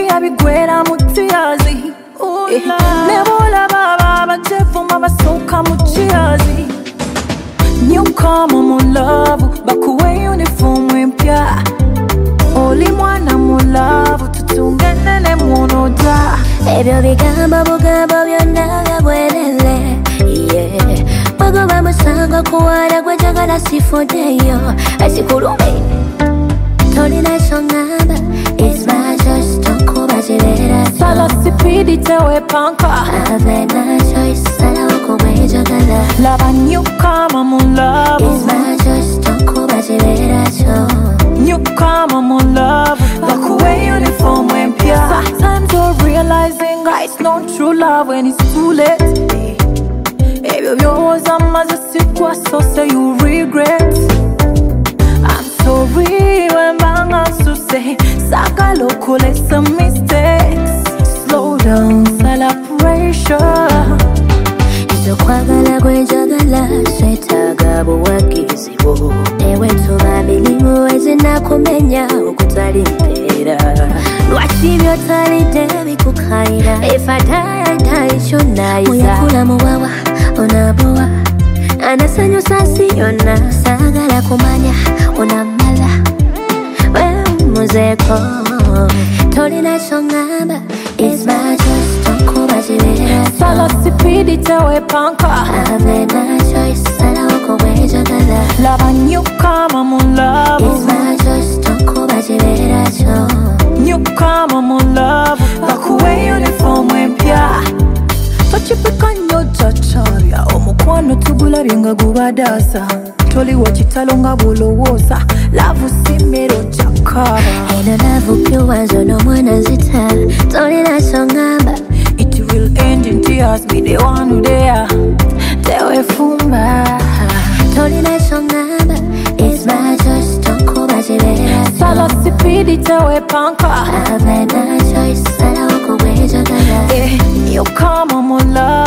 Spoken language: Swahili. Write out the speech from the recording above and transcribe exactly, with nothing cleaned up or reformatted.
Tia bigwera mutiazi Nebola baba bachefu mama soka muchiazi Newcomer mu love bakuwe uniform mpya Oli mwana mu love tutungene ne munoda Ebyo bigamba bugamba byonna gabwerere Yeah Bagoba musanga kuwala gwe jagala sifodeyo Asikulume Tolina shongamba It's my choice tokuba jirera Sala sipidi tewe panka Ave na choice Sala wako gwe jagala Lava newcomer mu love It's my choice tokuba jirera cho Newcomer mu love bakuwe uniform mpya Sometimes you're realizing it's not true love when it's too late Ebyo byowoza maze sikwa so say you regret I'm sorry when banga suse Sakalo kule some mistakes Slow down celebration Izo kwagala gwe jagala Swetaga buwagizibo Ewe tuba milimu ezina kumenya Okutali mpera Lwaki byotali debi kukaira If I die I die shonaiza Muyakula muwawa onaboa Anasanyo sasi yona Sagala kumanya onamala We muzeko Tolina shongamba It's my choice tokuba jirera Sala sipidi tewe panka Ave na choice Sala wako gwe jagala Lava newcomer mu love It's my choice tokuba jirera cho Newcomer mu love bakuwe uniform mpya Tochipika nyo chacharia Omukwano tugula binga gubadasa Toli wachitalo nga bulowosa Lavu simero chakara Eno lavu pure zono mwana zita Tolina shongamba It will end in tears Be the one who there Tewe fumba Tolina shongamba It's my choice tokuba jirera Sala sipidi tewe panka Ave na choice Sala wako gwe jagala Eh, newcomer mu love